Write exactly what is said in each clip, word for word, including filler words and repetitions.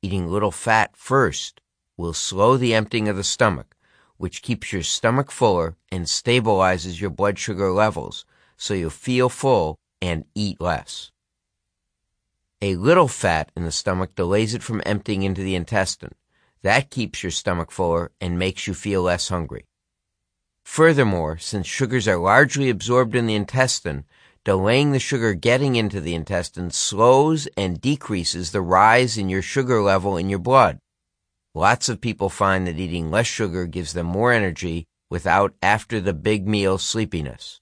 Eating little fat first will slow the emptying of the stomach, which keeps your stomach fuller and stabilizes your blood sugar levels, so you'll feel full and eat less. A little fat in the stomach delays it from emptying into the intestine. That keeps your stomach fuller and makes you feel less hungry. Furthermore, since sugars are largely absorbed in the intestine, delaying the sugar getting into the intestine slows and decreases the rise in your sugar level in your blood. Lots of people find that eating less sugar gives them more energy without after the big meal sleepiness.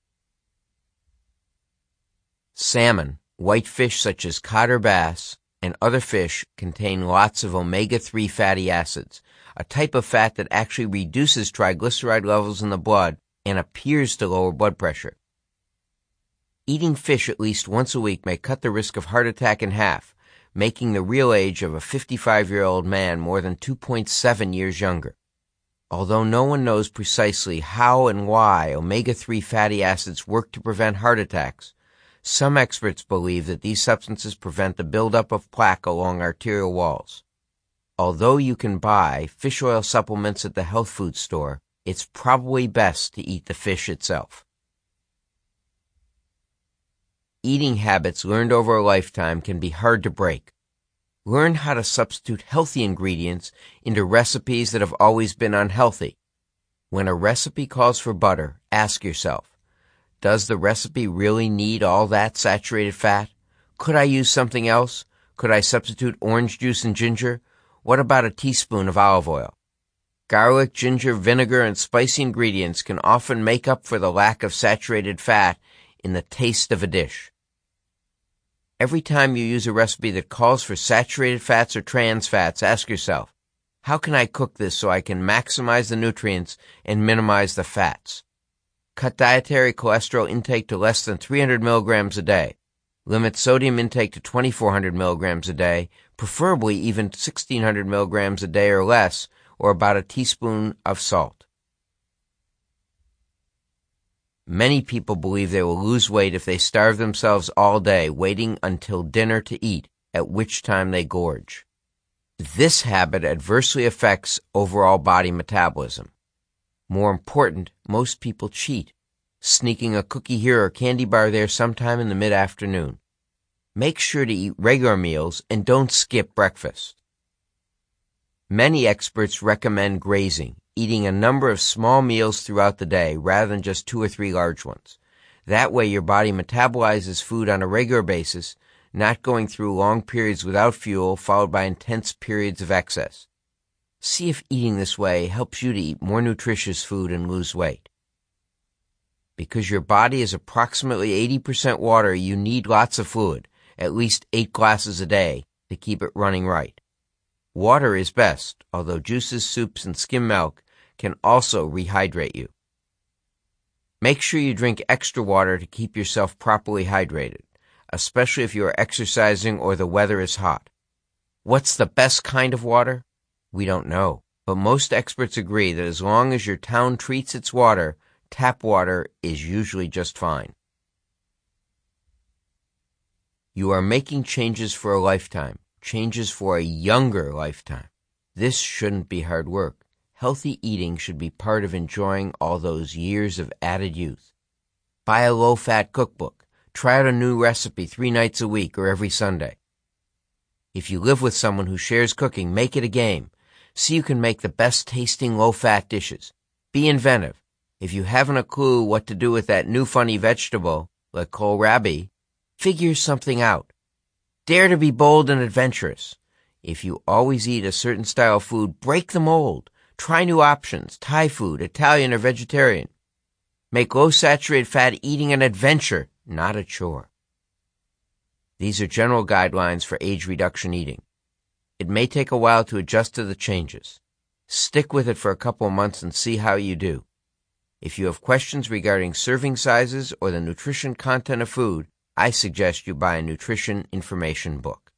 Salmon, white fish such as cod or bass, and other fish contain lots of omega three fatty acids, a type of fat that actually reduces triglyceride levels in the blood and appears to lower blood pressure. Eating fish at least once a week may cut the risk of heart attack in half, making the real age of a fifty-five-year-old man more than two point seven years younger. Although no one knows precisely how and why omega three fatty acids work to prevent heart attacks, some experts believe that these substances prevent the buildup of plaque along arterial walls. Although you can buy fish oil supplements at the health food store, it's probably best to eat the fish itself. Eating habits learned over a lifetime can be hard to break. Learn how to substitute healthy ingredients into recipes that have always been unhealthy. When a recipe calls for butter, ask yourself, does the recipe really need all that saturated fat? Could I use something else? Could I substitute orange juice and ginger? What about a teaspoon of olive oil? Garlic, ginger, vinegar, and spicy ingredients can often make up for the lack of saturated fat in the taste of a dish. Every time you use a recipe that calls for saturated fats or trans fats, ask yourself, how can I cook this so I can maximize the nutrients and minimize the fats? Cut dietary cholesterol intake to less than three hundred milligrams a day. Limit sodium intake to twenty-four hundred milligrams a day, preferably even sixteen hundred milligrams a day or less, or about a teaspoon of salt. Many people believe they will lose weight if they starve themselves all day, waiting until dinner to eat, at which time they gorge. This habit adversely affects overall body metabolism. More important, most people cheat, sneaking a cookie here or candy bar there sometime in the mid-afternoon. Make sure to eat regular meals and don't skip breakfast. Many experts recommend grazing, eating a number of small meals throughout the day rather than just two or three large ones. That way your body metabolizes food on a regular basis, not going through long periods without fuel followed by intense periods of excess. See if eating this way helps you to eat more nutritious food and lose weight. Because your body is approximately eighty percent water, you need lots of fluid, at least eight glasses a day, to keep it running right. Water is best, although juices, soups, and skim milk can also rehydrate you. Make sure you drink extra water to keep yourself properly hydrated, especially if you are exercising or the weather is hot. What's the best kind of water? We don't know, but most experts agree that as long as your town treats its water, tap water is usually just fine. You are making changes for a lifetime, changes for a younger lifetime. This shouldn't be hard work. Healthy eating should be part of enjoying all those years of added youth. Buy a low-fat cookbook. Try out a new recipe three nights a week or every Sunday. If you live with someone who shares cooking, make it a game. See you can make the best-tasting low-fat dishes. Be inventive. If you haven't a clue what to do with that new funny vegetable, like kohlrabi, figure something out. Dare to be bold and adventurous. If you always eat a certain style of food, break the mold. Try new options, Thai food, Italian or vegetarian. Make low-saturated fat eating an adventure, not a chore. These are general guidelines for age reduction eating. It may take a while to adjust to the changes. Stick with it for a couple of months and see how you do. If you have questions regarding serving sizes or the nutrition content of food, I suggest you buy a nutrition information book.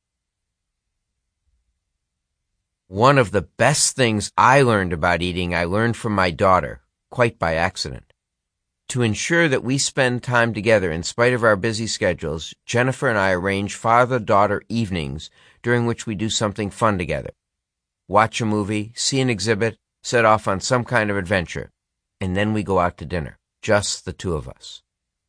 One of the best things I learned about eating I learned from my daughter, quite by accident. To ensure that we spend time together in spite of our busy schedules, Jennifer and I arrange father-daughter evenings during which we do something fun together. Watch a movie, see an exhibit, set off on some kind of adventure, and then we go out to dinner, just the two of us.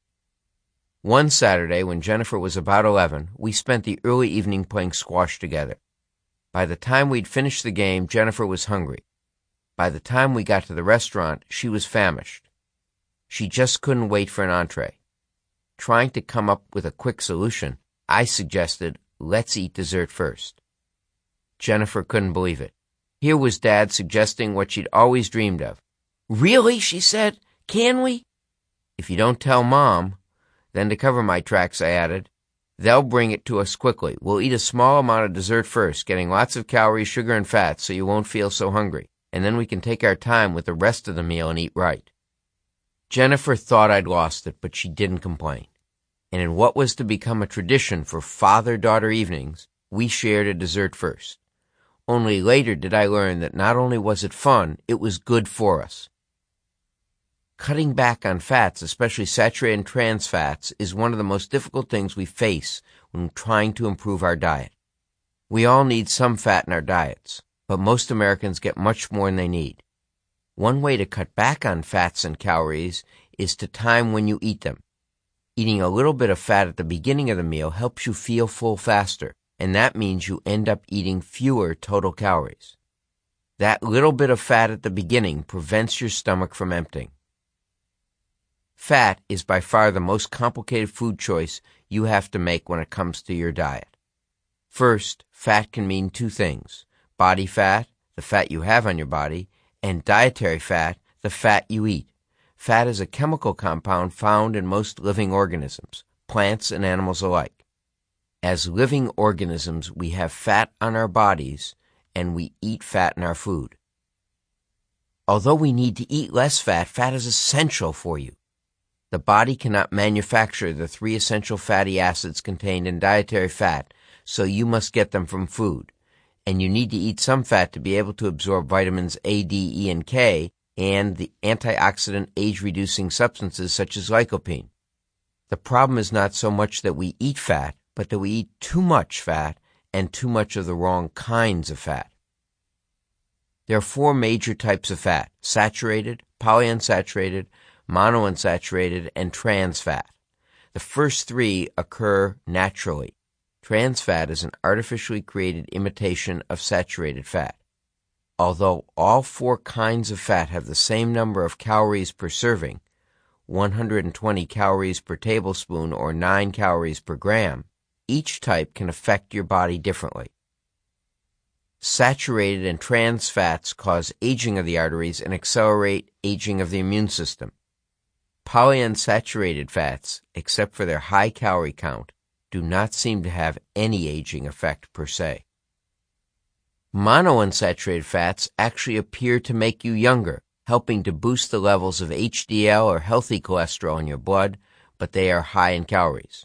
One Saturday, when Jennifer was about eleven, we spent the early evening playing squash together. By the time we'd finished the game, Jennifer was hungry. By the time we got to the restaurant, she was famished. She just couldn't wait for an entree. Trying to come up with a quick solution, I suggested, let's eat dessert first. Jennifer couldn't believe it. Here was Dad suggesting what she'd always dreamed of. Really, she said, can we? If you don't tell Mom, then to cover my tracks, I added, they'll bring it to us quickly. We'll eat a small amount of dessert first, getting lots of calories, sugar, and fat so you won't feel so hungry, and then we can take our time with the rest of the meal and eat right. Jennifer thought I'd lost it, but she didn't complain. And in what was to become a tradition for father-daughter evenings, we shared a dessert first. Only later did I learn that not only was it fun, it was good for us. Cutting back on fats, especially saturated and trans fats, is one of the most difficult things we face when trying to improve our diet. We all need some fat in our diets, but most Americans get much more than they need. One way to cut back on fats and calories is to time when you eat them. Eating a little bit of fat at the beginning of the meal helps you feel full faster, and that means you end up eating fewer total calories. That little bit of fat at the beginning prevents your stomach from emptying. Fat is by far the most complicated food choice you have to make when it comes to your diet. First, fat can mean two things: body fat, the fat you have on your body, and dietary fat, the fat you eat. Fat is a chemical compound found in most living organisms, plants and animals alike. As living organisms, we have fat on our bodies, and we eat fat in our food. Although we need to eat less fat, fat is essential for you. The body cannot manufacture the three essential fatty acids contained in dietary fat, so you must get them from food. And you need to eat some fat to be able to absorb vitamins A, D, E, and K, and the antioxidant age-reducing substances such as lycopene. The problem is not so much that we eat fat, but that we eat too much fat and too much of the wrong kinds of fat. There are four major types of fat: saturated, polyunsaturated, monounsaturated, and trans fat. The first three occur naturally. Trans fat is an artificially created imitation of saturated fat. Although all four kinds of fat have the same number of calories per serving, one hundred twenty calories per tablespoon or nine calories per gram, each type can affect your body differently. Saturated and trans fats cause aging of the arteries and accelerate aging of the immune system. Polyunsaturated fats, except for their high calorie count, do not seem to have any aging effect per se. Monounsaturated fats actually appear to make you younger, helping to boost the levels of H D L or healthy cholesterol in your blood, but they are high in calories.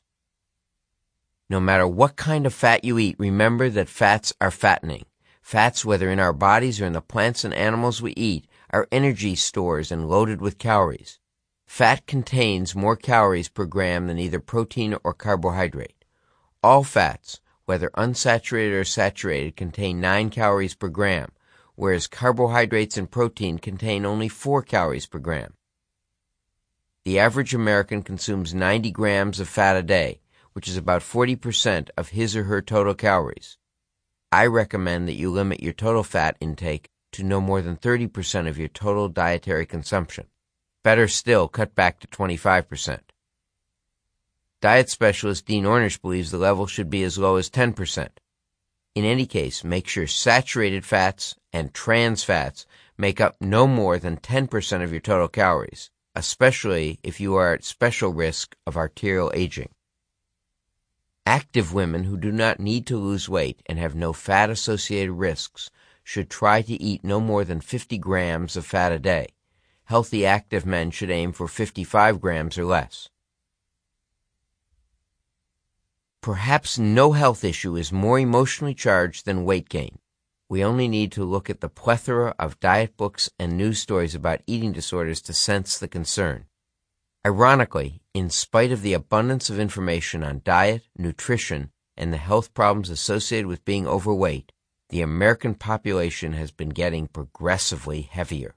No matter what kind of fat you eat, remember that fats are fattening. Fats, whether in our bodies or in the plants and animals we eat, are energy stores and loaded with calories. Fat contains more calories per gram than either protein or carbohydrate. All fats, whether unsaturated or saturated, contain nine calories per gram, whereas carbohydrates and protein contain only four calories per gram. The average American consumes ninety grams of fat a day, which is about forty percent of his or her total calories. I recommend that you limit your total fat intake to no more than thirty percent of your total dietary consumption. Better still, cut back to twenty-five percent. Diet specialist Dean Ornish believes the level should be as low as ten percent. In any case, make sure saturated fats and trans fats make up no more than ten percent of your total calories, especially if you are at special risk of arterial aging. Active women who do not need to lose weight and have no fat-associated risks should try to eat no more than fifty grams of fat a day. Healthy active men should aim for fifty-five grams or less. Perhaps no health issue is more emotionally charged than weight gain. We only need to look at the plethora of diet books and news stories about eating disorders to sense the concern. Ironically, in spite of the abundance of information on diet, nutrition, and the health problems associated with being overweight, the American population has been getting progressively heavier.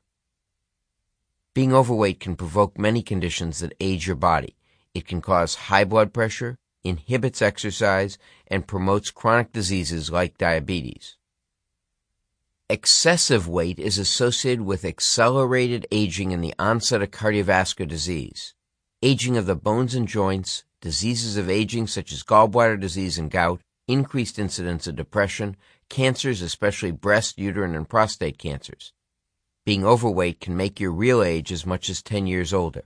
Being overweight can provoke many conditions that age your body. It can cause high blood pressure, inhibits exercise, and promotes chronic diseases like diabetes. Excessive weight is associated with accelerated aging and the onset of cardiovascular disease, aging of the bones and joints, diseases of aging such as gallbladder disease and gout, increased incidence of depression, cancers, especially breast, uterine, and prostate cancers. Being overweight can make your real age as much as ten years older.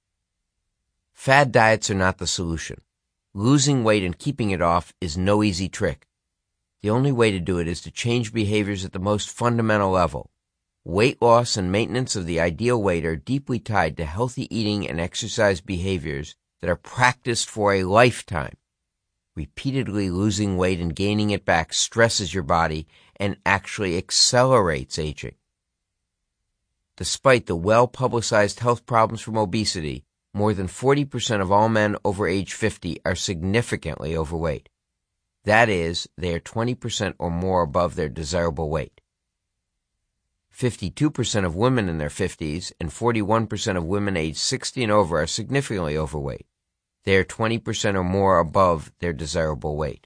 Fad diets are not the solution. Losing weight and keeping it off is no easy trick. The only way to do it is to change behaviors at the most fundamental level. Weight loss and maintenance of the ideal weight are deeply tied to healthy eating and exercise behaviors that are practiced for a lifetime. Repeatedly losing weight and gaining it back stresses your body and actually accelerates aging. Despite the well-publicized health problems from obesity, more than forty percent of all men over age fifty are significantly overweight. That is, they are twenty percent or more above their desirable weight. fifty-two percent of women in their fifties and forty-one percent of women aged sixty and over are significantly overweight. They are twenty percent or more above their desirable weight.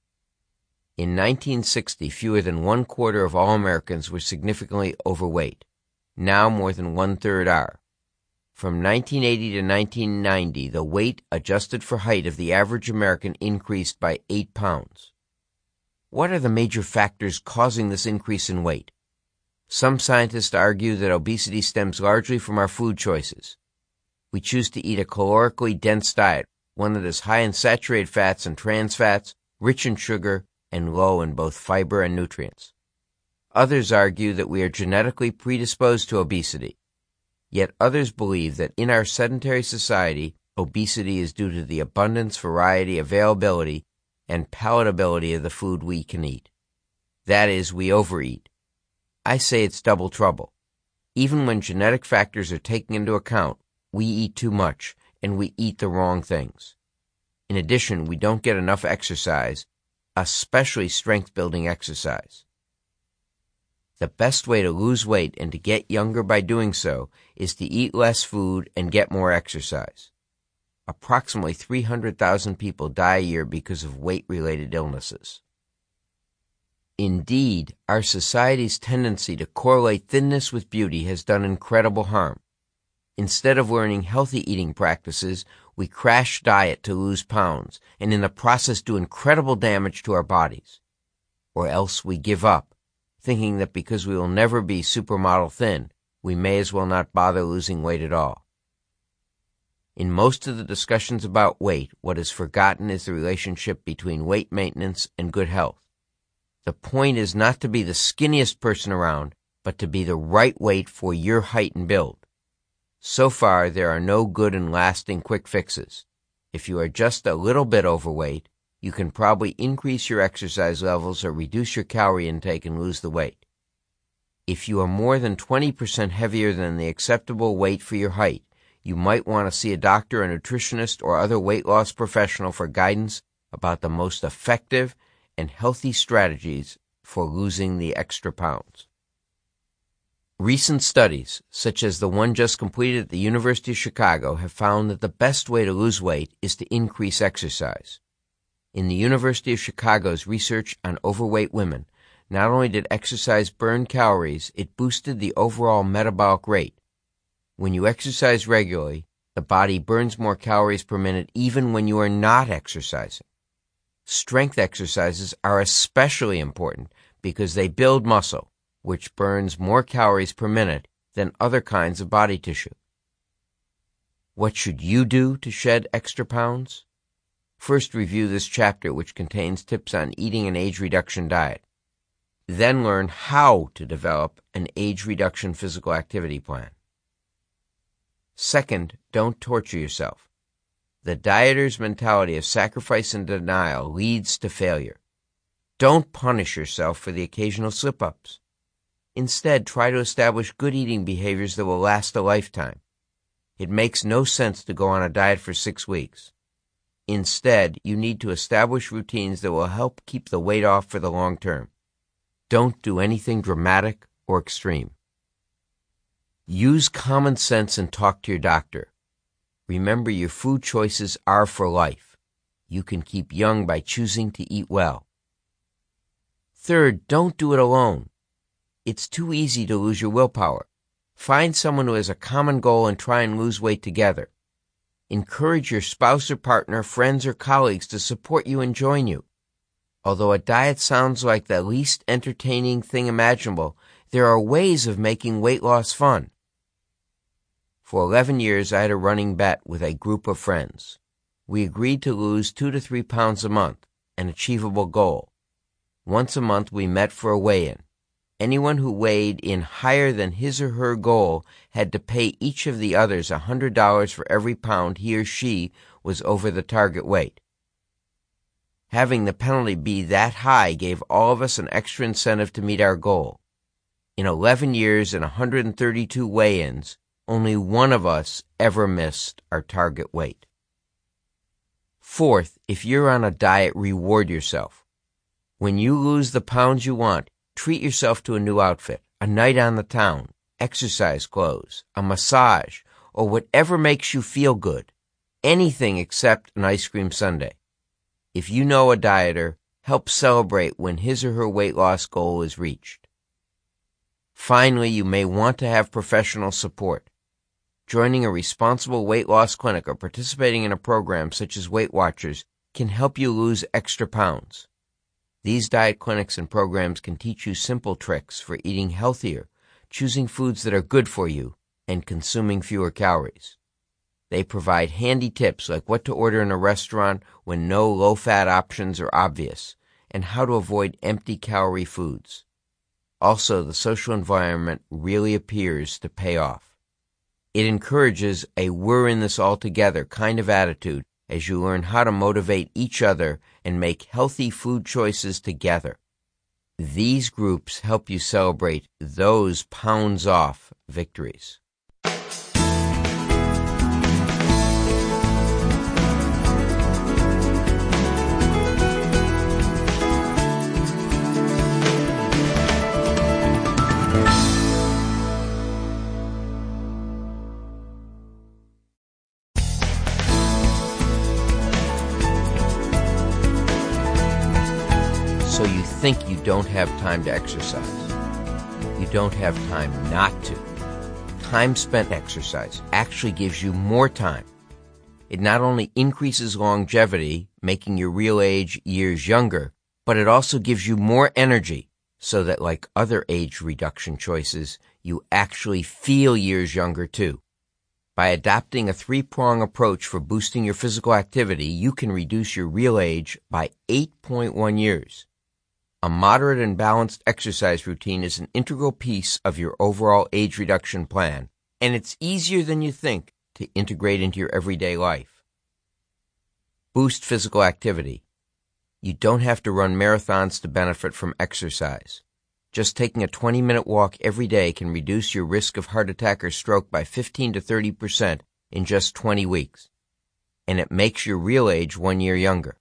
In nineteen sixty, fewer than one quarter of all Americans were significantly overweight. Now more than one-third are. From nineteen eighty to nineteen ninety, the weight adjusted for height of the average American increased by eight pounds. What are the major factors causing this increase in weight? Some scientists argue that obesity stems largely from our food choices. We choose to eat a calorically dense diet, one that is high in saturated fats and trans fats, rich in sugar, and low in both fiber and nutrients. Others argue that we are genetically predisposed to obesity. Yet others believe that in our sedentary society, obesity is due to the abundance, variety, availability, and palatability of the food we can eat. That is, we overeat. I say it's double trouble. Even when genetic factors are taken into account, we eat too much, and we eat the wrong things. In addition, we don't get enough exercise, especially strength-building exercise. The best way to lose weight and to get younger by doing so is to eat less food and get more exercise. Approximately three hundred thousand people die a year because of weight-related illnesses. Indeed, our society's tendency to correlate thinness with beauty has done incredible harm. Instead of learning healthy eating practices, we crash diet to lose pounds, and in the process do incredible damage to our bodies. Or else we give up, thinking that because we will never be supermodel thin, we may as well not bother losing weight at all. In most of the discussions about weight, what is forgotten is the relationship between weight maintenance and good health. The point is not to be the skinniest person around, but to be the right weight for your height and build. So far, there are no good and lasting quick fixes. If you are just a little bit overweight, you can probably increase your exercise levels or reduce your calorie intake and lose the weight. If you are more than twenty percent heavier than the acceptable weight for your height, you might want to see a doctor, a nutritionist, or other weight loss professional for guidance about the most effective and healthy strategies for losing the extra pounds. Recent studies, such as the one just completed at the University of Chicago, have found that the best way to lose weight is to increase exercise. In the University of Chicago's research on overweight women, not only did exercise burn calories, it boosted the overall metabolic rate. When you exercise regularly, the body burns more calories per minute even when you are not exercising. Strength exercises are especially important because they build muscle, which burns more calories per minute than other kinds of body tissue. What should you do to shed extra pounds? First, review this chapter, which contains tips on eating an age reduction diet. Then learn how to develop an age reduction physical activity plan. Second, don't torture yourself. The dieter's mentality of sacrifice and denial leads to failure. Don't punish yourself for the occasional slip-ups. Instead, try to establish good eating behaviors that will last a lifetime. It makes no sense to go on a diet for six weeks. Instead, you need to establish routines that will help keep the weight off for the long term. Don't do anything dramatic or extreme. Use common sense and talk to your doctor. Remember, your food choices are for life. You can keep young by choosing to eat well. Third, don't do it alone. It's too easy to lose your willpower. Find someone who has a common goal and try and lose weight together. Encourage your spouse or partner, friends or colleagues to support you and join you. Although a diet sounds like the least entertaining thing imaginable, there are ways of making weight loss fun. For eleven years, I had a running bet with a group of friends. We agreed to lose two to three pounds a month, an achievable goal. Once a month, we met for a weigh-in. Anyone who weighed in higher than his or her goal had to pay each of the others one hundred dollars for every pound he or she was over the target weight. Having the penalty be that high gave all of us an extra incentive to meet our goal. In eleven years and one hundred thirty-two weigh-ins, only one of us ever missed our target weight. Fourth, if you're on a diet, reward yourself. When you lose the pounds you want, treat yourself to a new outfit, a night on the town, exercise clothes, a massage, or whatever makes you feel good. Anything except an ice cream sundae. If you know a dieter, help celebrate when his or her weight loss goal is reached. Finally, you may want to have professional support. Joining a responsible weight loss clinic or participating in a program such as Weight Watchers can help you lose extra pounds. These diet clinics and programs can teach you simple tricks for eating healthier, choosing foods that are good for you, and consuming fewer calories. They provide handy tips like what to order in a restaurant when no low-fat options are obvious, and how to avoid empty-calorie foods. Also, the social environment really appears to pay off. It encourages a we're in this all together kind of attitude as you learn how to motivate each other and make healthy food choices together. These groups help you celebrate those pounds off victories. So you think you don't have time to exercise. You don't have time not to. Time spent exercise actually gives you more time. It not only increases longevity, making your real age years younger, but it also gives you more energy, so that like other age reduction choices, you actually feel years younger too. By adopting a three-prong approach for boosting your physical activity, you can reduce your real age by eight point one years. A moderate and balanced exercise routine is an integral piece of your overall age reduction plan, and it's easier than you think to integrate into your everyday life. Boost physical activity. You don't have to run marathons to benefit from exercise. Just taking a twenty-minute walk every day can reduce your risk of heart attack or stroke by fifteen to thirty percent in just twenty weeks, and it makes your real age one year younger.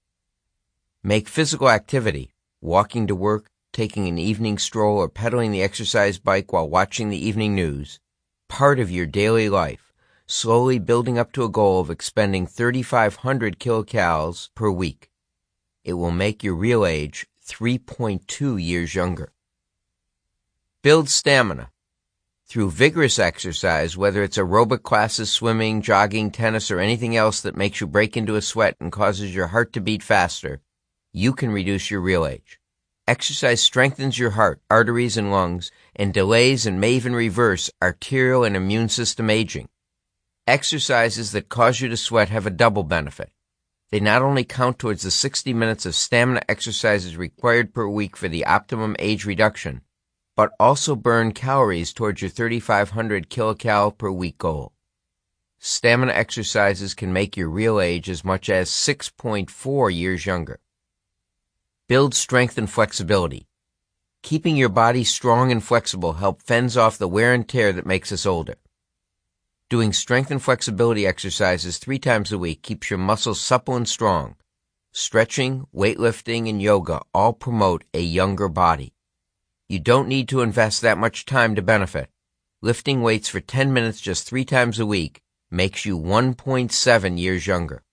Make physical activity, walking to work, taking an evening stroll, or pedaling the exercise bike while watching the evening news, part of your daily life, slowly building up to a goal of expending thirty-five hundred kilocalories per week. It will make your real age three point two years younger. Build stamina. Through vigorous exercise, whether it's aerobic classes, swimming, jogging, tennis, or anything else that makes you break into a sweat and causes your heart to beat faster, you can reduce your real age. Exercise strengthens your heart, arteries, and lungs, and delays and may even reverse arterial and immune system aging. Exercises that cause you to sweat have a double benefit. They not only count towards the sixty minutes of stamina exercises required per week for the optimum age reduction, but also burn calories towards your thirty-five hundred kilocal per week goal. Stamina exercises can make your real age as much as six point four years younger. Build strength and flexibility. Keeping your body strong and flexible helps fends off the wear and tear that makes us older. Doing strength and flexibility exercises three times a week keeps your muscles supple and strong. Stretching, weightlifting, and yoga all promote a younger body. You don't need to invest that much time to benefit. Lifting weights for ten minutes just three times a week makes you one point seven years younger.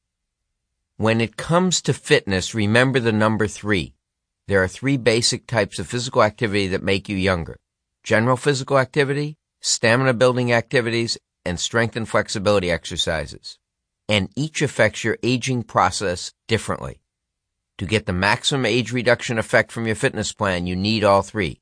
When it comes to fitness, remember the number three. There are three basic types of physical activity that make you younger: general physical activity, stamina-building activities, and strength and flexibility exercises. And each affects your aging process differently. To get the maximum age reduction effect from your fitness plan, you need all three.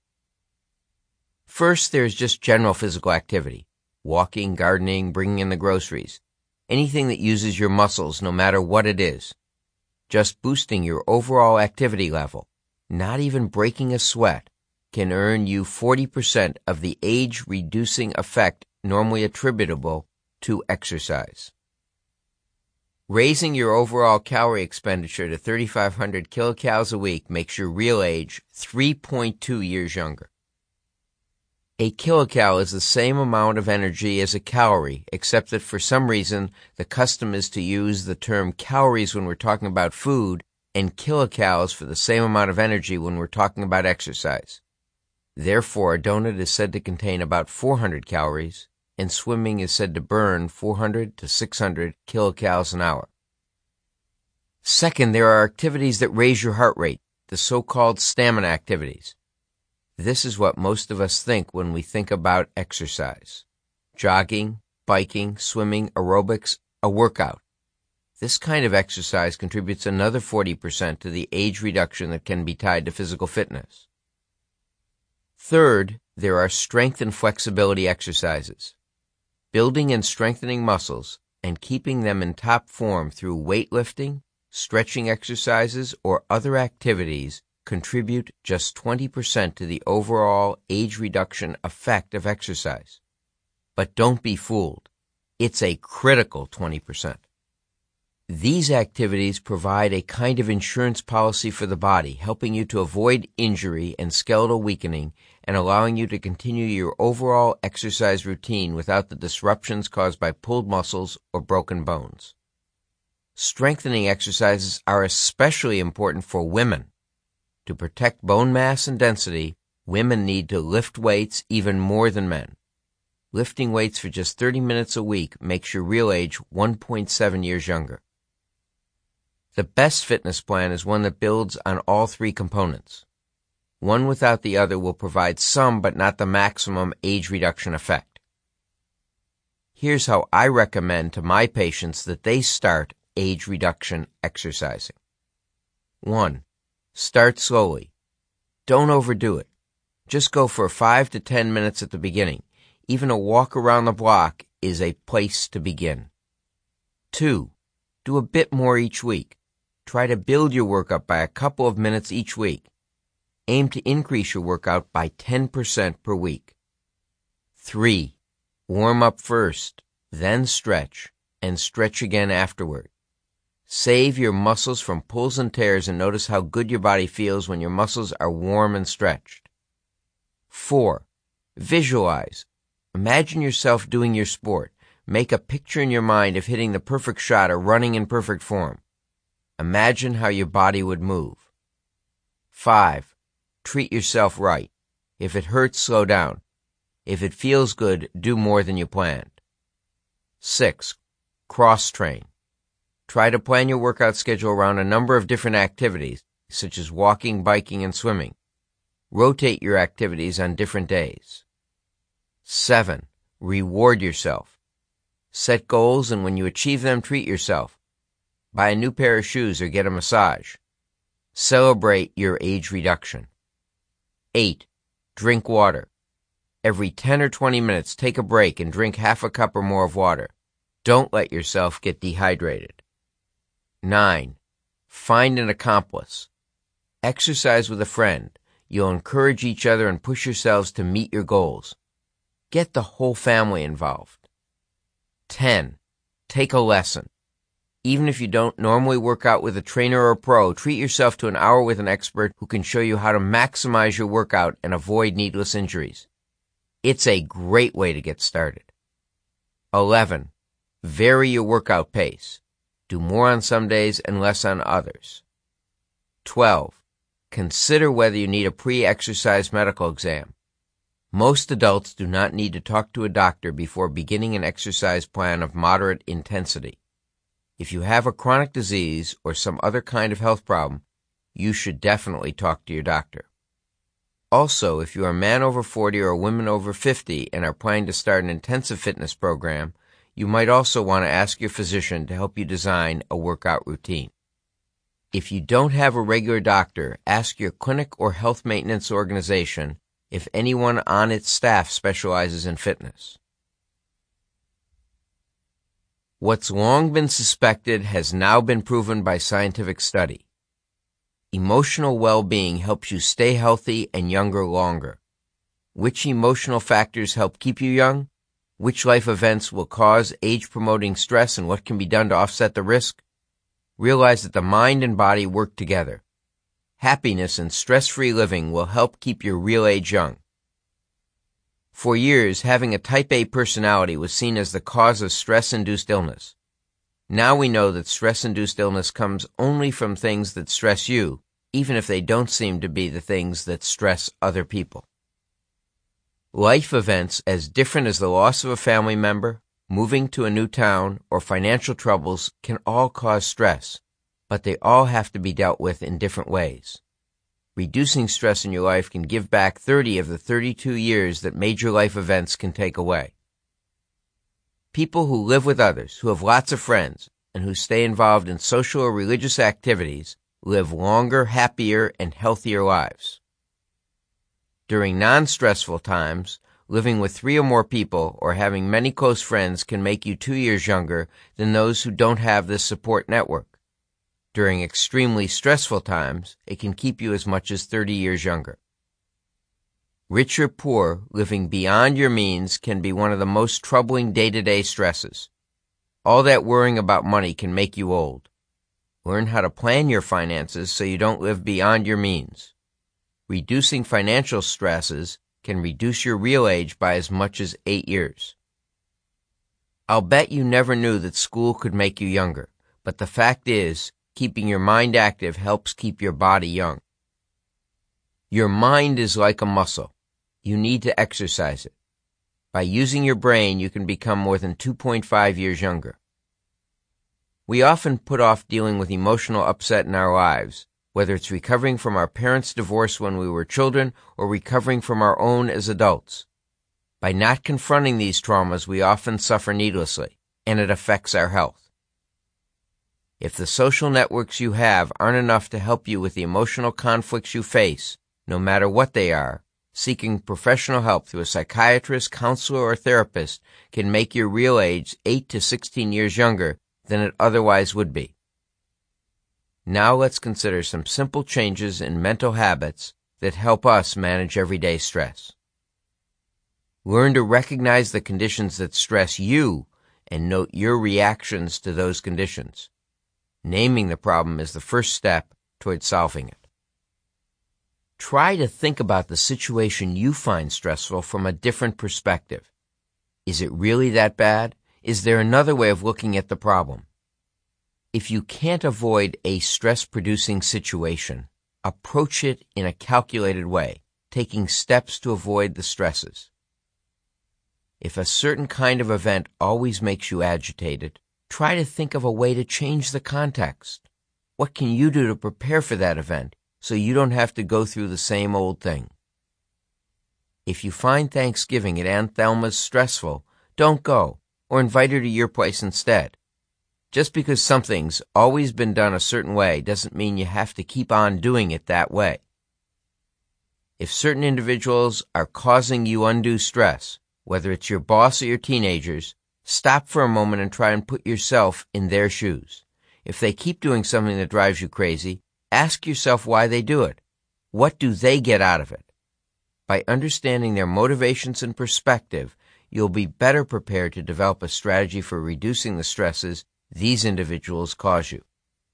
First, there's just general physical activity: walking, gardening, bringing in the groceries. Anything that uses your muscles, no matter what it is. Just boosting your overall activity level, not even breaking a sweat, can earn you forty percent of the age-reducing effect normally attributable to exercise. Raising your overall calorie expenditure to thirty-five hundred kilocalories a week makes your real age three point two years younger. A kilocal is the same amount of energy as a calorie, except that for some reason the custom is to use the term calories when we're talking about food and kilocalories for the same amount of energy when we're talking about exercise. Therefore, a donut is said to contain about four hundred calories, and swimming is said to burn four hundred to six hundred kilocalories an hour. Second, there are activities that raise your heart rate, the so-called stamina activities. This is what most of us think when we think about exercise: jogging, biking, swimming, aerobics, a workout. This kind of exercise contributes another forty percent to the age reduction that can be tied to physical fitness. Third, there are strength and flexibility exercises. Building and strengthening muscles and keeping them in top form through weightlifting, stretching exercises, or other activities contribute just twenty percent to the overall age reduction effect of exercise. But don't be fooled. It's a critical twenty percent. These activities provide a kind of insurance policy for the body, helping you to avoid injury and skeletal weakening and allowing you to continue your overall exercise routine without the disruptions caused by pulled muscles or broken bones. Strengthening exercises are especially important for women. To protect bone mass and density, women need to lift weights even more than men. Lifting weights for just thirty minutes a week makes your real age one point seven years younger. The best fitness plan is one that builds on all three components. One without the other will provide some but not the maximum age reduction effect. Here's how I recommend to my patients that they start age reduction exercising. One, start slowly. Don't overdo it. Just go for five to ten minutes at the beginning. Even a walk around the block is a place to begin. Two, do a bit more each week. Try to build your workout by a couple of minutes each week. Aim to increase your workout by ten percent per week. Three, warm up first, then stretch, and stretch again afterward. Save your muscles from pulls and tears and notice how good your body feels when your muscles are warm and stretched. Four, visualize. Imagine yourself doing your sport. Make a picture in your mind of hitting the perfect shot or running in perfect form. Imagine how your body would move. Five, treat yourself right. If it hurts, slow down. If it feels good, do more than you planned. Six, cross-train. Try to plan your workout schedule around a number of different activities, such as walking, biking, and swimming. Rotate your activities on different days. Seven, reward yourself. Set goals, and when you achieve them, treat yourself. Buy a new pair of shoes or get a massage. Celebrate your age reduction. Eight, drink water. Every ten or twenty minutes, take a break and drink half a cup or more of water. Don't let yourself get dehydrated. Nine, find an accomplice. Exercise with a friend. You'll encourage each other and push yourselves to meet your goals. Get the whole family involved. Ten, take a lesson. Even if you don't normally work out with a trainer or a pro, treat yourself to an hour with an expert who can show you how to maximize your workout and avoid needless injuries. It's a great way to get started. eleven. Vary your workout pace. Do more on some days and less on others. twelve. Consider whether you need a pre-exercise medical exam. Most adults do not need to talk to a doctor before beginning an exercise plan of moderate intensity. If you have a chronic disease or some other kind of health problem, you should definitely talk to your doctor. Also, if you are a man over forty or a woman over fifty and are planning to start an intensive fitness program, you might also want to ask your physician to help you design a workout routine. If you don't have a regular doctor, ask your clinic or health maintenance organization if anyone on its staff specializes in fitness. What's long been suspected has now been proven by scientific study. Emotional well-being helps you stay healthy and younger longer. Which emotional factors help keep you young? Which life events will cause age-promoting stress and what can be done to offset the risk? Realize that the mind and body work together. Happiness and stress-free living will help keep your real age young. For years, having a type A personality was seen as the cause of stress-induced illness. Now we know that stress-induced illness comes only from things that stress you, even if they don't seem to be the things that stress other people. Life events as different as the loss of a family member, moving to a new town, or financial troubles can all cause stress, but they all have to be dealt with in different ways. Reducing stress in your life can give back thirty of the thirty-two years that major life events can take away. People who live with others, who have lots of friends, and who stay involved in social or religious activities live longer, happier, and healthier lives. During non-stressful times, living with three or more people or having many close friends can make you two years younger than those who don't have this support network. During extremely stressful times, it can keep you as much as thirty years younger. Rich or poor, living beyond your means can be one of the most troubling day-to-day stresses. All that worrying about money can make you old. Learn how to plan your finances so you don't live beyond your means. Reducing financial stresses can reduce your real age by as much as eight years. I'll bet you never knew that school could make you younger, but the fact is, keeping your mind active helps keep your body young. Your mind is like a muscle. You need to exercise it. By using your brain, you can become more than two point five years younger. We often put off dealing with emotional upset in our lives, whether it's recovering from our parents' divorce when we were children or recovering from our own as adults. By not confronting these traumas, we often suffer needlessly, and it affects our health. If the social networks you have aren't enough to help you with the emotional conflicts you face, no matter what they are, seeking professional help through a psychiatrist, counselor, or therapist can make your real age eight to sixteen years younger than it otherwise would be. Now let's consider some simple changes in mental habits that help us manage everyday stress. Learn to recognize the conditions that stress you and note your reactions to those conditions. Naming the problem is the first step toward solving it. Try to think about the situation you find stressful from a different perspective. Is it really that bad? Is there another way of looking at the problem? If you can't avoid a stress-producing situation, approach it in a calculated way, taking steps to avoid the stresses. If a certain kind of event always makes you agitated, try to think of a way to change the context. What can you do to prepare for that event so you don't have to go through the same old thing? If you find Thanksgiving at Aunt Thelma's stressful, don't go, or invite her to your place instead. Just because something's always been done a certain way doesn't mean you have to keep on doing it that way. If certain individuals are causing you undue stress, whether it's your boss or your teenagers, stop for a moment and try and put yourself in their shoes. If they keep doing something that drives you crazy, ask yourself why they do it. What do they get out of it? By understanding their motivations and perspective, you'll be better prepared to develop a strategy for reducing the stresses these individuals cause you.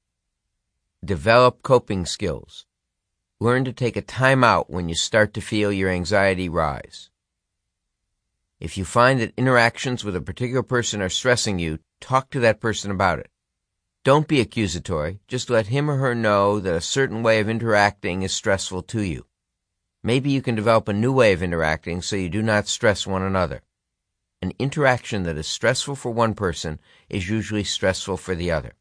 Develop coping skills. Learn to take a time out when you start to feel your anxiety rise. If you find that interactions with a particular person are stressing you, talk to that person about it. Don't be accusatory. Just let him or her know that a certain way of interacting is stressful to you. Maybe you can develop a new way of interacting so you do not stress one another. An interaction that is stressful for one person is usually stressful for the other.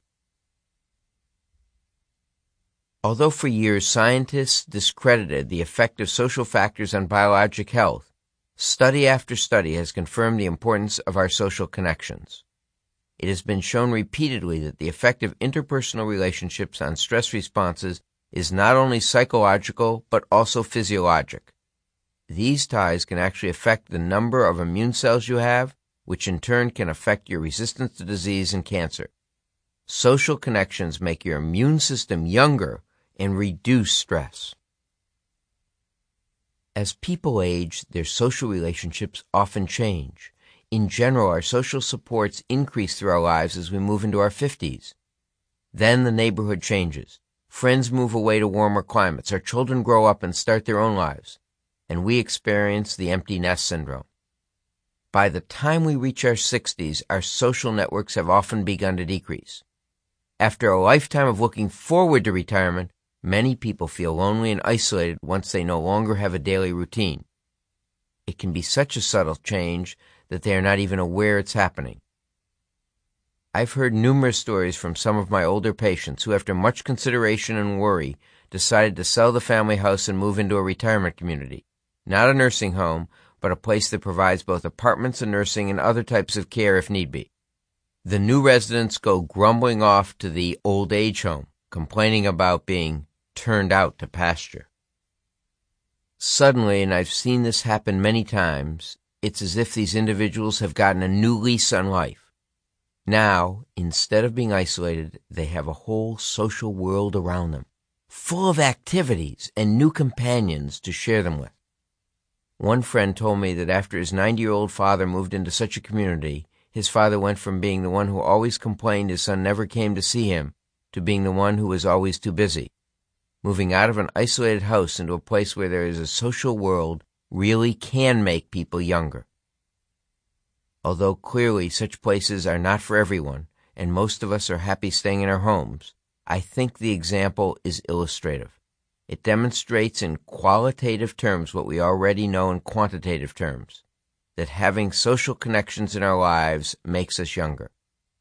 Although for years scientists discredited the effect of social factors on biologic health, study after study has confirmed the importance of our social connections. It has been shown repeatedly that the effect of interpersonal relationships on stress responses is not only psychological but also physiologic. These ties can actually affect the number of immune cells you have, which in turn can affect your resistance to disease and cancer. Social connections make your immune system younger and reduce stress. As people age, their social relationships often change. In general, our social supports increase through our lives as we move into our fifties. Then the neighborhood changes. Friends move away to warmer climates. Our children grow up and start their own lives. And we experience the empty nest syndrome. By the time we reach our sixties, our social networks have often begun to decrease. After a lifetime of looking forward to retirement, many people feel lonely and isolated once they no longer have a daily routine. It can be such a subtle change that they are not even aware it's happening. I've heard numerous stories from some of my older patients who, after much consideration and worry, decided to sell the family house and move into a retirement community. Not a nursing home, but a place that provides both apartments and nursing and other types of care if need be. The new residents go grumbling off to the old age home, complaining about being turned out to pasture. Suddenly, and I've seen this happen many times, it's as if these individuals have gotten a new lease on life. Now, instead of being isolated, they have a whole social world around them, full of activities and new companions to share them with. One friend told me that after his ninety-year-old father moved into such a community, his father went from being the one who always complained his son never came to see him to being the one who was always too busy. Moving out of an isolated house into a place where there is a social world really can make people younger. Although clearly such places are not for everyone, and most of us are happy staying in our homes, I think the example is illustrative. It demonstrates in qualitative terms what we already know in quantitative terms, that having social connections in our lives makes us younger.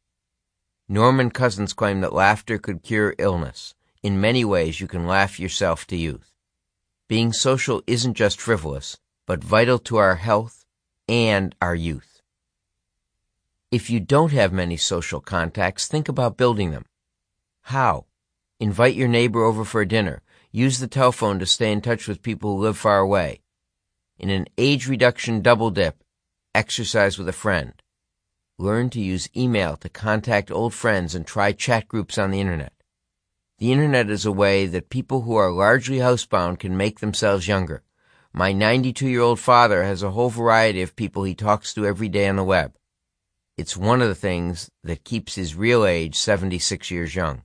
Norman Cousins claimed that laughter could cure illness. In many ways, you can laugh yourself to youth. Being social isn't just frivolous, but vital to our health and our youth. If you don't have many social contacts, think about building them. How? Invite your neighbor over for dinner. Use the telephone to stay in touch with people who live far away. In an age reduction double dip, exercise with a friend. Learn to use email to contact old friends and try chat groups on the internet. The internet is a way that people who are largely housebound can make themselves younger. My ninety-two-year-old father has a whole variety of people he talks to every day on the web. It's one of the things that keeps his real age seventy-six years young.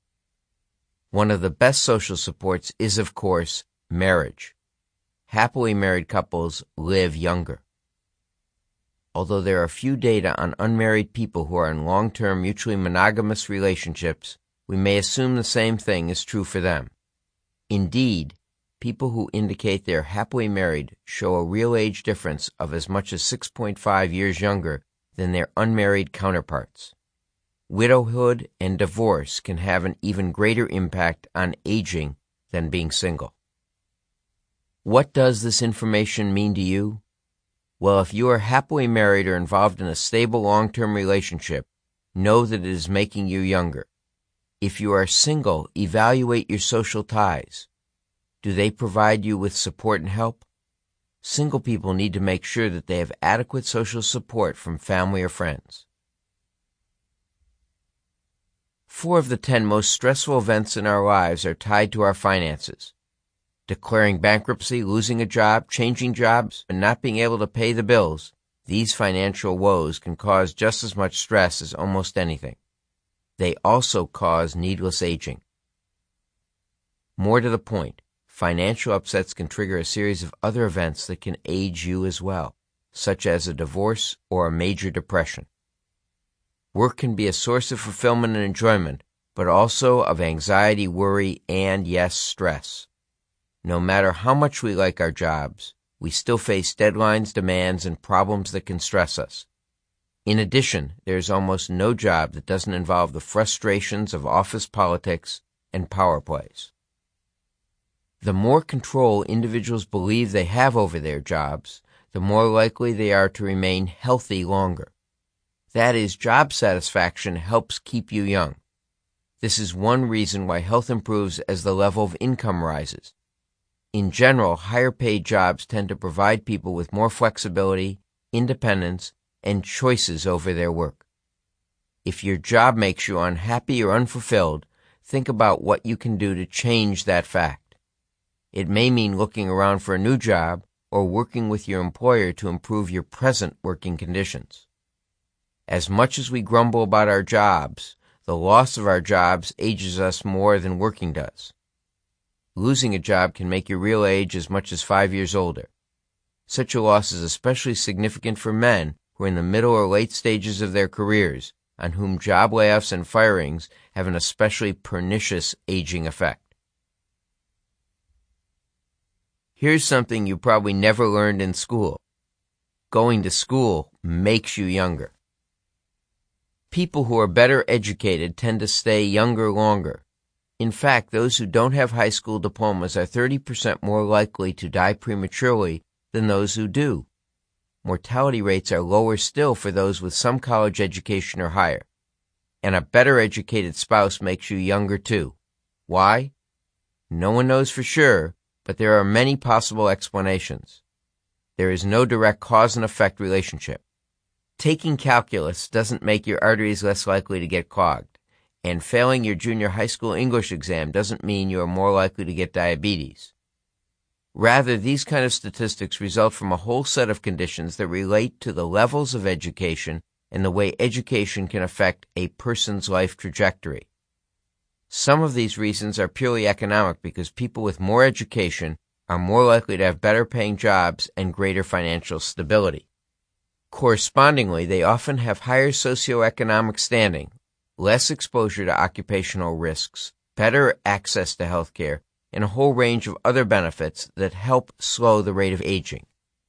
One of the best social supports is, of course, marriage. Happily married couples live younger. Although there are few data on unmarried people who are in long-term mutually monogamous relationships, we may assume the same thing is true for them. Indeed, people who indicate they are happily married show a real age difference of as much as six point five years younger than their unmarried counterparts. Widowhood and divorce can have an even greater impact on aging than being single. What does this information mean to you? Well, if you are happily married or involved in a stable long-term relationship, know that it is making you younger. If you are single, evaluate your social ties. Do they provide you with support and help? Single people need to make sure that they have adequate social support from family or friends. Four of the ten most stressful events in our lives are tied to our finances. Declaring bankruptcy, losing a job, changing jobs, and not being able to pay the bills, these financial woes can cause just as much stress as almost anything. They also cause needless aging. More to the point, financial upsets can trigger a series of other events that can age you as well. such as a divorce or a major depression. Work can be a source of fulfillment and enjoyment, but also of anxiety, worry, and, yes, stress. No matter how much we like our jobs, we still face deadlines, demands, and problems that can stress us. In addition, there is almost no job that doesn't involve the frustrations of office politics and power plays. The more control individuals believe they have over their jobs, the more likely they are to remain healthy longer. That is, job satisfaction helps keep you young. This is one reason why health improves as the level of income rises. In general, higher-paid jobs tend to provide people with more flexibility, independence, and choices over their work. If your job makes you unhappy or unfulfilled, think about what you can do to change that fact. It may mean looking around for a new job or working with your employer to improve your present working conditions. As much as we grumble about our jobs, the loss of our jobs ages us more than working does. Losing a job can make your real age as much as five years older. Such a loss is especially significant for men who are in the middle or late stages of their careers, on whom job layoffs and firings have an especially pernicious aging effect. Here's something you probably never learned in school. Going to school makes you younger. People who are better educated tend to stay younger longer. In fact, those who don't have high school diplomas are thirty percent more likely to die prematurely than those who do. Mortality rates are lower still for those with some college education or higher. And a better educated spouse makes you younger too. Why? No one knows for sure, but there are many possible explanations. There is no direct cause and effect relationship. Taking calculus doesn't make your arteries less likely to get clogged, and failing your junior high school English exam doesn't mean you are more likely to get diabetes. Rather, these kind of statistics result from a whole set of conditions that relate to the levels of education and the way education can affect a person's life trajectory. Some of these reasons are purely economic because people with more education are more likely to have better paying jobs and greater financial stability. Correspondingly, they often have higher socioeconomic standing, less exposure to occupational risks, better access to health care, and a whole range of other benefits that help slow the rate of aging.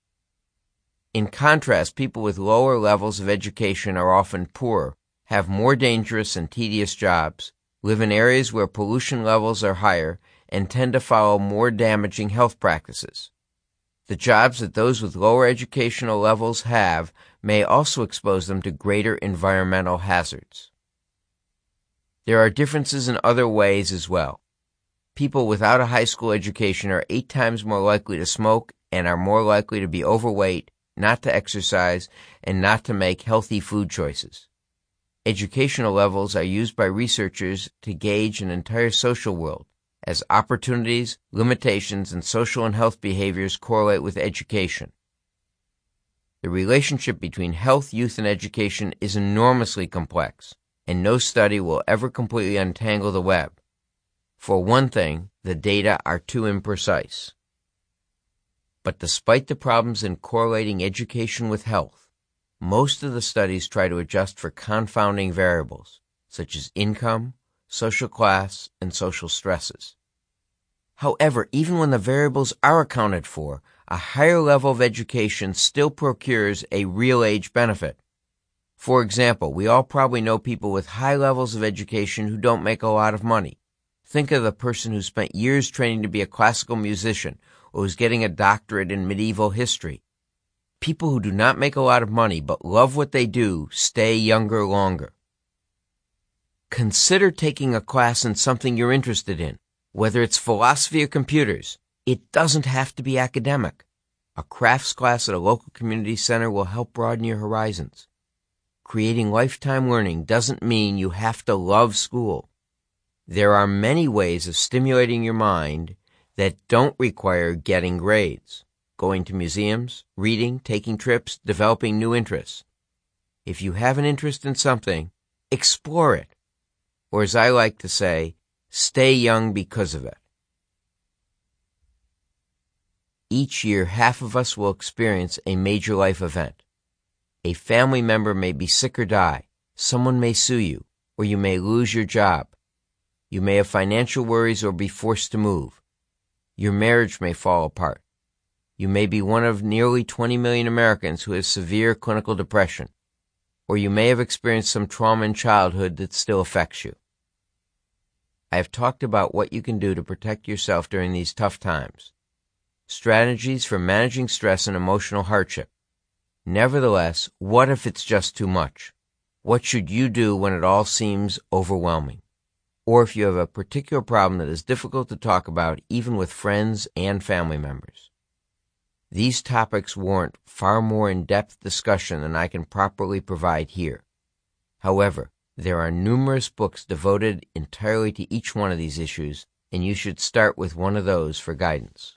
In contrast, people with lower levels of education are often poorer, have more dangerous and tedious jobs, live in areas where pollution levels are higher, and tend to follow more damaging health practices. The jobs that those with lower educational levels have may also expose them to greater environmental hazards. There are differences in other ways as well. People without a high school education are eight times more likely to smoke and are more likely to be overweight, not to exercise, and not to make healthy food choices. Educational levels are used by researchers to gauge an entire social world, as opportunities, limitations, and social and health behaviors correlate with education. The relationship between health, youth, and education is enormously complex, and no study will ever completely untangle the web. For one thing, the data are too imprecise. But despite the problems in correlating education with health, most of the studies try to adjust for confounding variables, such as income, social class, and social stresses. However, even when the variables are accounted for, a higher level of education still procures a real age benefit. For example, we all probably know people with high levels of education who don't make a lot of money. Think of the person who spent years training to be a classical musician or who's getting a doctorate in medieval history. People who do not make a lot of money but love what they do stay younger longer. Consider taking a class in something you're interested in, whether it's philosophy or computers. It doesn't have to be academic. A crafts class at a local community center will help broaden your horizons. Creating lifetime learning doesn't mean you have to love school. There are many ways of stimulating your mind that don't require getting grades. Going to museums, reading, taking trips, developing new interests. If you have an interest in something, explore it. Or as I like to say, stay young because of it. Each year, half of us will experience a major life event. A family member may be sick or die. Someone may sue you, or you may lose your job. You may have financial worries or be forced to move. Your marriage may fall apart. You may be one of nearly twenty million Americans who has severe clinical depression, or you may have experienced some trauma in childhood that still affects you. I have talked about what you can do to protect yourself during these tough times. Strategies for managing stress and emotional hardship. Nevertheless, what if it's just too much? What should you do when it all seems overwhelming? Or if you have a particular problem that is difficult to talk about even with friends and family members. These topics warrant far more in-depth discussion than I can properly provide here. However, there are numerous books devoted entirely to each one of these issues, and you should start with one of those for guidance.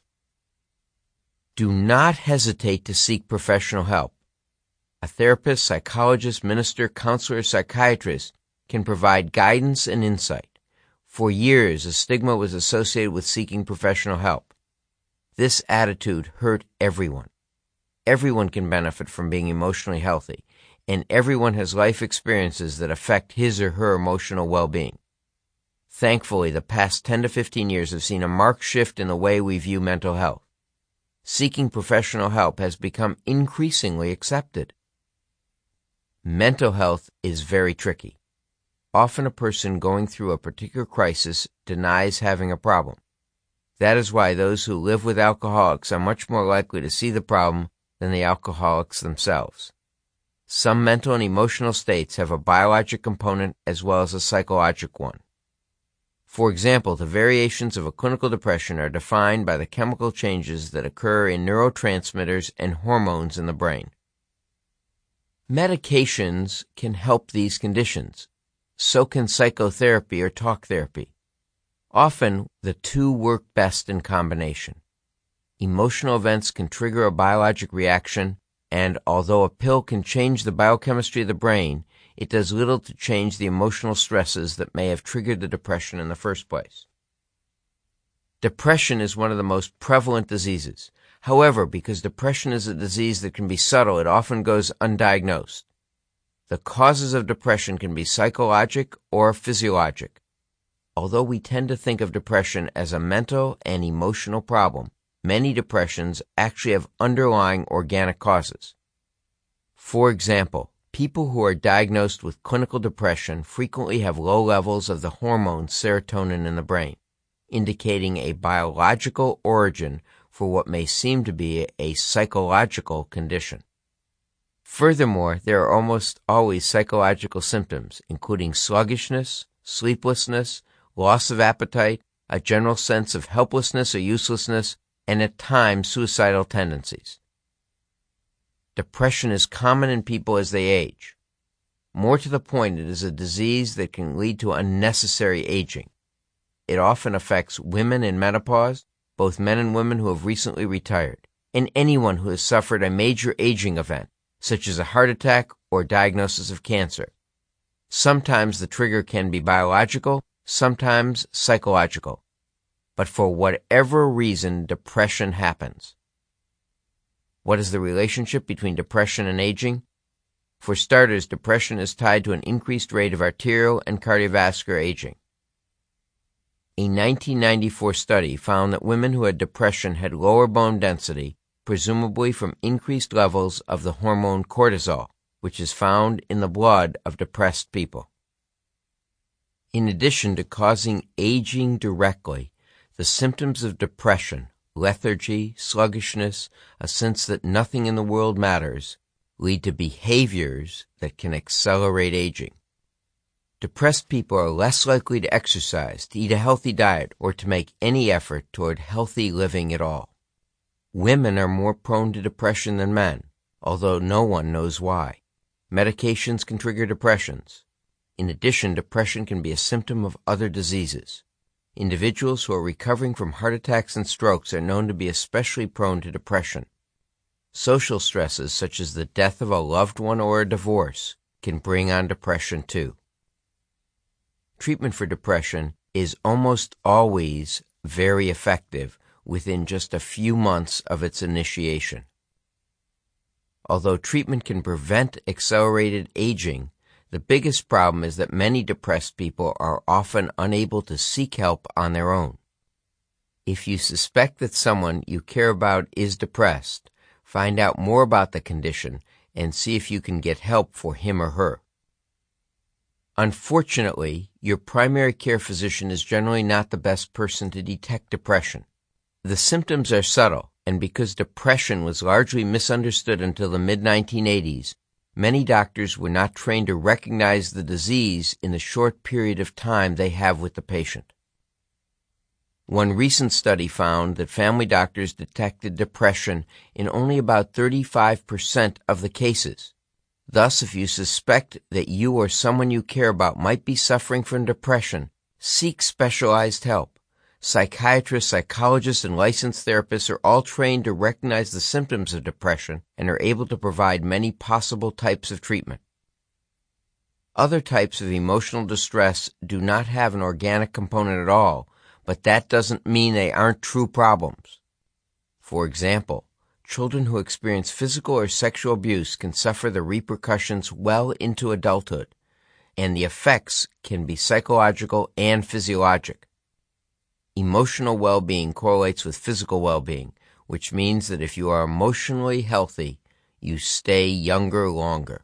Do not hesitate to seek professional help. A therapist, psychologist, minister, counselor, psychiatrist can provide guidance and insight. For years, a stigma was associated with seeking professional help. This attitude hurt everyone. Everyone can benefit from being emotionally healthy, and everyone has life experiences that affect his or her emotional well-being. Thankfully, the past ten to fifteen years have seen a marked shift in the way we view mental health. Seeking professional help has become increasingly accepted. Mental health is very tricky. Often a person going through a particular crisis denies having a problem. That is why those who live with alcoholics are much more likely to see the problem than the alcoholics themselves. Some mental and emotional states have a biologic component as well as a psychological one. For example, the variations of a clinical depression are defined by the chemical changes that occur in neurotransmitters and hormones in the brain. Medications can help these conditions. So can psychotherapy or talk therapy. Often, the two work best in combination. Emotional events can trigger a biologic reaction, and although a pill can change the biochemistry of the brain, it does little to change the emotional stresses that may have triggered the depression in the first place. Depression is one of the most prevalent diseases. However, because depression is a disease that can be subtle, it often goes undiagnosed. The causes of depression can be psychologic or physiologic. Although we tend to think of depression as a mental and emotional problem, many depressions actually have underlying organic causes. For example, people who are diagnosed with clinical depression frequently have low levels of the hormone serotonin in the brain, indicating a biological origin for what may seem to be a psychological condition. Furthermore, there are almost always psychological symptoms, including sluggishness, sleeplessness, loss of appetite, a general sense of helplessness or uselessness, and at times suicidal tendencies. Depression is common in people as they age. More to the point, it is a disease that can lead to unnecessary aging. It often affects women in menopause, both men and women who have recently retired, and anyone who has suffered a major aging event, such as a heart attack or diagnosis of cancer. Sometimes the trigger can be biological, sometimes psychological. But for whatever reason, depression happens. What is the relationship between depression and aging? For starters, depression is tied to an increased rate of arterial and cardiovascular aging. A nineteen ninety-four study found that women who had depression had lower bone density, presumably from increased levels of the hormone cortisol, which is found in the blood of depressed people. In addition to causing aging directly, the symptoms of depression, lethargy, sluggishness, a sense that nothing in the world matters, lead to behaviors that can accelerate aging. Depressed people are less likely to exercise, to eat a healthy diet, or to make any effort toward healthy living at all. Women are more prone to depression than men, although no one knows why. Medications can trigger depressions. In addition, depression can be a symptom of other diseases. Individuals who are recovering from heart attacks and strokes are known to be especially prone to depression. Social stresses, such as the death of a loved one or a divorce, can bring on depression too. Treatment for depression is almost always very effective within just a few months of its initiation. Although treatment can prevent accelerated aging, the biggest problem is that many depressed people are often unable to seek help on their own. If you suspect that someone you care about is depressed, find out more about the condition and see if you can get help for him or her. Unfortunately, your primary care physician is generally not the best person to detect depression. The symptoms are subtle, and because depression was largely misunderstood until the mid nineteen eighties, many doctors were not trained to recognize the disease in the short period of time they have with the patient. One recent study found that family doctors detected depression in only about thirty-five percent of the cases. Thus, if you suspect that you or someone you care about might be suffering from depression, seek specialized help. Psychiatrists, psychologists, and licensed therapists are all trained to recognize the symptoms of depression and are able to provide many possible types of treatment. Other types of emotional distress do not have an organic component at all, but that doesn't mean they aren't true problems. For example, children who experience physical or sexual abuse can suffer the repercussions well into adulthood, and the effects can be psychological and physiologic. Emotional well-being correlates with physical well-being, which means that if you are emotionally healthy, you stay younger longer.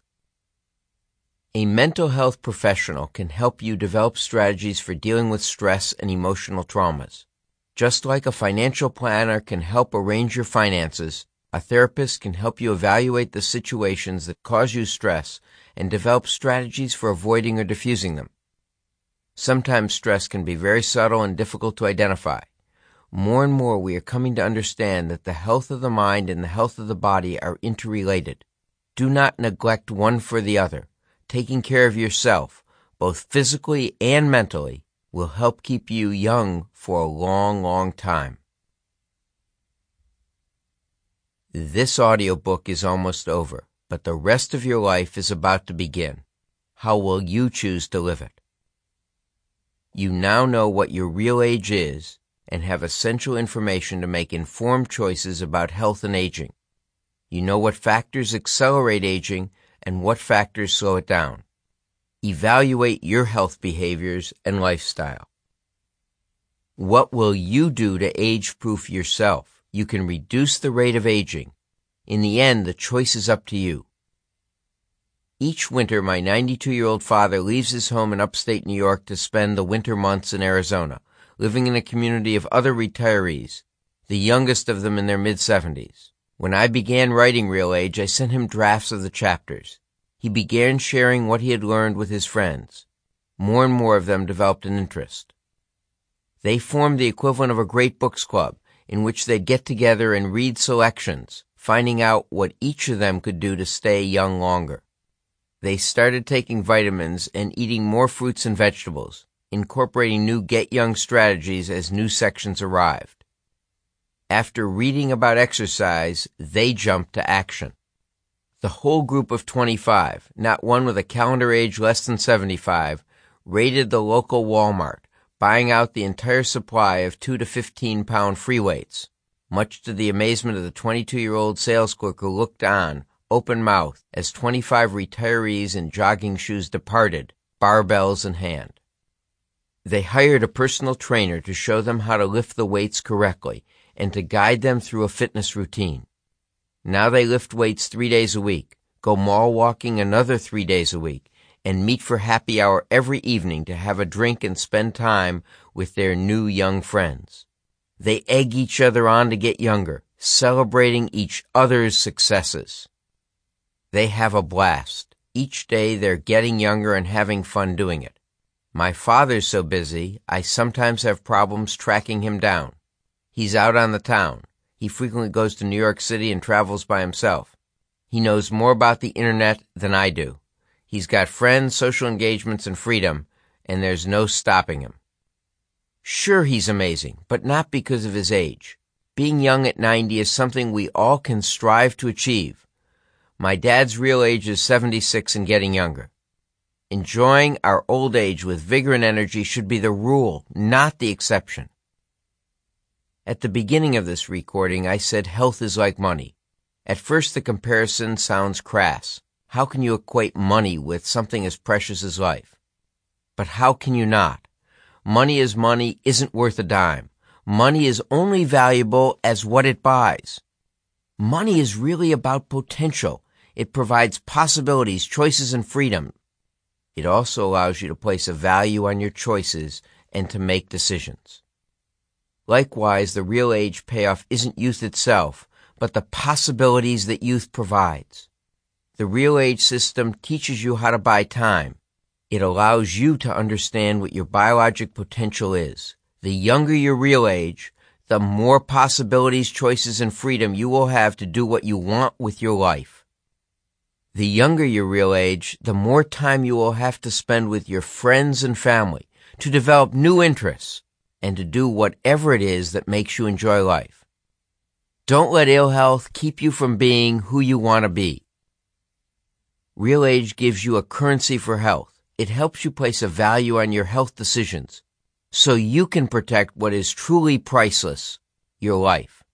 A mental health professional can help you develop strategies for dealing with stress and emotional traumas. Just like a financial planner can help arrange your finances, a therapist can help you evaluate the situations that cause you stress and develop strategies for avoiding or diffusing them. Sometimes stress can be very subtle and difficult to identify. More and more we are coming to understand that the health of the mind and the health of the body are interrelated. Do not neglect one for the other. Taking care of yourself, both physically and mentally, will help keep you young for a long, long time. This audiobook is almost over, but the rest of your life is about to begin. How will you choose to live it? You now know what your real age is and have essential information to make informed choices about health and aging. You know what factors accelerate aging and what factors slow it down. Evaluate your health behaviors and lifestyle. What will you do to age-proof yourself? You can reduce the rate of aging. In the end, the choice is up to you. Each winter, my ninety-two-year-old father leaves his home in upstate New York to spend the winter months in Arizona, living in a community of other retirees, the youngest of them in their mid-seventies. When I began writing Real Age, I sent him drafts of the chapters. He began sharing what he had learned with his friends. More and more of them developed an interest. They formed the equivalent of a great books club, in which they'd get together and read selections, finding out what each of them could do to stay young longer. They started taking vitamins and eating more fruits and vegetables, incorporating new Get Young strategies as new sections arrived. After reading about exercise, they jumped to action. The whole group of twenty-five, not one with a calendar age less than seventy-five, raided the local Walmart, buying out the entire supply of two to fifteen pound free weights, much to the amazement of the twenty-two-year-old sales clerk who looked on, open-mouthed, as twenty-five retirees in jogging shoes departed, barbells in hand. They hired a personal trainer to show them how to lift the weights correctly and to guide them through a fitness routine. Now they lift weights three days a week, go mall walking another three days a week, and meet for happy hour every evening to have a drink and spend time with their new young friends. They egg each other on to get younger, celebrating each other's successes. They have a blast. Each day they're getting younger and having fun doing it. My father's so busy, I sometimes have problems tracking him down. He's out on the town. He frequently goes to New York City and travels by himself. He knows more about the internet than I do. He's got friends, social engagements, and freedom, and there's no stopping him. Sure, he's amazing, but not because of his age. Being young at ninety is something we all can strive to achieve. My dad's real age is seventy-six and getting younger. Enjoying our old age with vigor and energy should be the rule, not the exception. At the beginning of this recording, I said health is like money. At first, the comparison sounds crass. How can you equate money with something as precious as life? But how can you not? Money is money isn't worth a dime. Money is only valuable as what it buys. Money is really about potential. It provides possibilities, choices, and freedom. It also allows you to place a value on your choices and to make decisions. Likewise, the real age payoff isn't youth itself, but the possibilities that youth provides. The real age system teaches you how to buy time. It allows you to understand what your biologic potential is. The younger your real age, the more possibilities, choices, and freedom you will have to do what you want with your life. The younger your real age, the more time you will have to spend with your friends and family to develop new interests and to do whatever it is that makes you enjoy life. Don't let ill health keep you from being who you want to be. Real age gives you a currency for health. It helps you place a value on your health decisions so you can protect what is truly priceless, your life.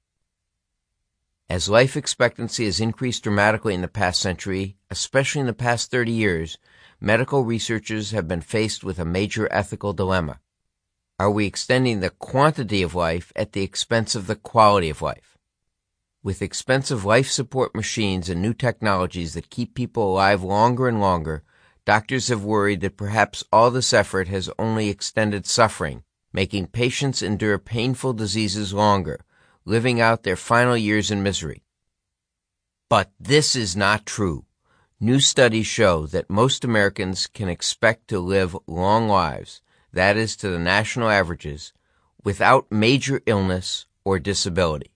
As life expectancy has increased dramatically in the past century, especially in the past thirty years, medical researchers have been faced with a major ethical dilemma. Are we extending the quantity of life at the expense of the quality of life? With expensive life support machines and new technologies that keep people alive longer and longer, doctors have worried that perhaps all this effort has only extended suffering, making patients endure painful diseases longer, living out their final years in misery. But this is not true. New studies show that most Americans can expect to live long lives, that is, to the national averages, without major illness or disability.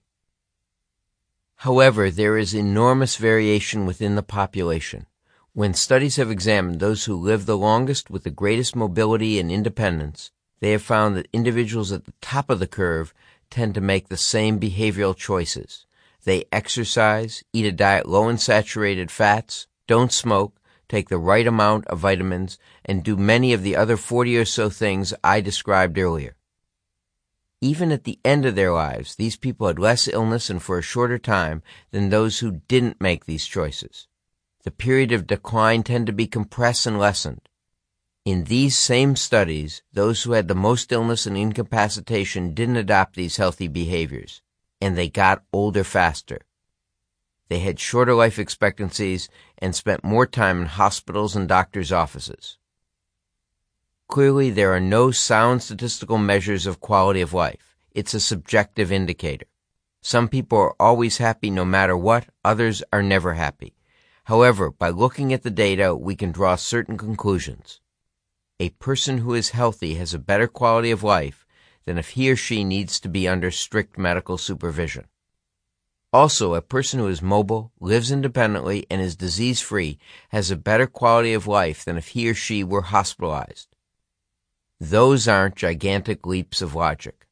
However, there is enormous variation within the population. When studies have examined those who live the longest with the greatest mobility and independence, they have found that individuals at the top of the curve tend to make the same behavioral choices. They exercise, eat a diet low in saturated fats, don't smoke, take the right amount of vitamins, and do many of the other forty or so things I described earlier. Even at the end of their lives, these people had less illness and for a shorter time than those who didn't make these choices. The period of decline tended to be compressed and lessened. In these same studies, those who had the most illness and incapacitation didn't adopt these healthy behaviors, and they got older faster. They had shorter life expectancies and spent more time in hospitals and doctors' offices. Clearly, there are no sound statistical measures of quality of life. It's a subjective indicator. Some people are always happy no matter what, others are never happy. However, by looking at the data, we can draw certain conclusions. A person who is healthy has a better quality of life than if he or she needs to be under strict medical supervision. Also, a person who is mobile, lives independently, and is disease-free has a better quality of life than if he or she were hospitalized. Those aren't gigantic leaps of logic.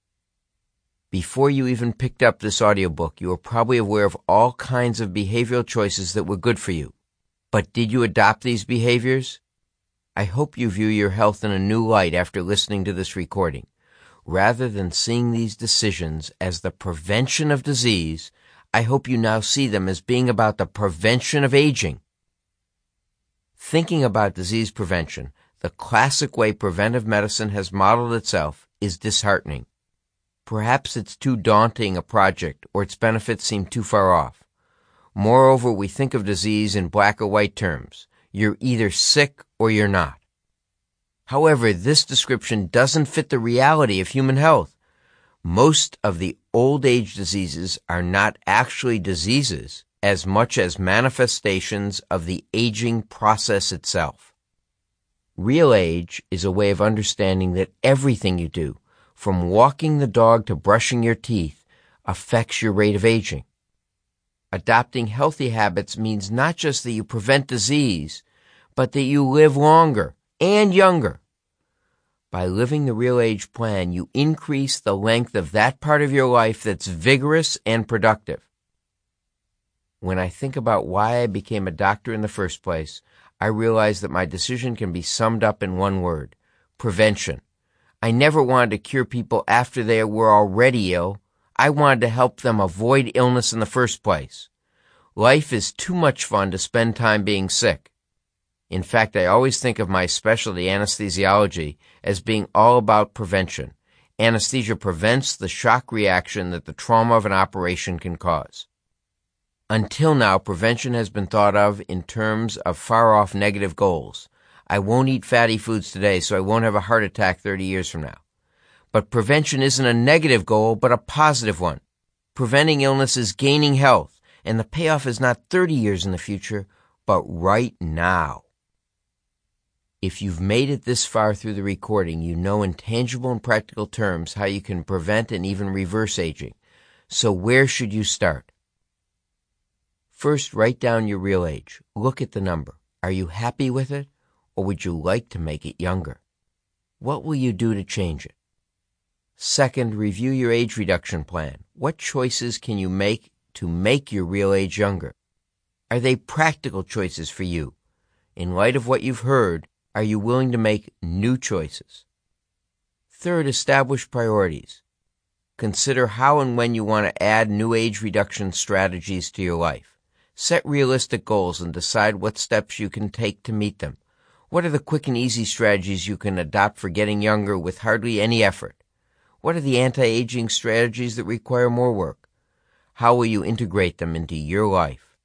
Before you even picked up this audiobook, you were probably aware of all kinds of behavioral choices that were good for you. But did you adopt these behaviors? I hope you view your health in a new light after listening to this recording. Rather than seeing these decisions as the prevention of disease, I hope you now see them as being about the prevention of aging. Thinking about disease prevention, the classic way preventive medicine has modeled itself, is disheartening. Perhaps it's too daunting a project, or its benefits seem too far off. Moreover, we think of disease in black or white terms. You're either sick or you're not. However, this description doesn't fit the reality of human health. Most of the old age diseases are not actually diseases as much as manifestations of the aging process itself. Real age is a way of understanding that everything you do, from walking the dog to brushing your teeth, affects your rate of aging. Adopting healthy habits means not just that you prevent disease, but that you live longer and younger. By living the real age plan, you increase the length of that part of your life that's vigorous and productive. When I think about why I became a doctor in the first place, I realize that my decision can be summed up in one word: prevention. I never wanted to cure people after they were already ill. I wanted to help them avoid illness in the first place. Life is too much fun to spend time being sick. In fact, I always think of my specialty, anesthesiology, as being all about prevention. Anesthesia prevents the shock reaction that the trauma of an operation can cause. Until now, prevention has been thought of in terms of far-off negative goals. I won't eat fatty foods today, so I won't have a heart attack thirty years from now. But prevention isn't a negative goal, but a positive one. Preventing illness is gaining health, and the payoff is not thirty years in the future, but right now. If you've made it this far through the recording, you know in tangible and practical terms how you can prevent and even reverse aging. So where should you start? First, write down your real age. Look at the number. Are you happy with it, or would you like to make it younger? What will you do to change it? Second, review your age reduction plan. What choices can you make to make your real age younger? Are they practical choices for you? In light of what you've heard, are you willing to make new choices? Third, establish priorities. Consider how and when you want to add new age reduction strategies to your life. Set realistic goals and decide what steps you can take to meet them. What are the quick and easy strategies you can adopt for getting younger with hardly any effort? What are the anti-aging strategies that require more work? How will you integrate them into your life?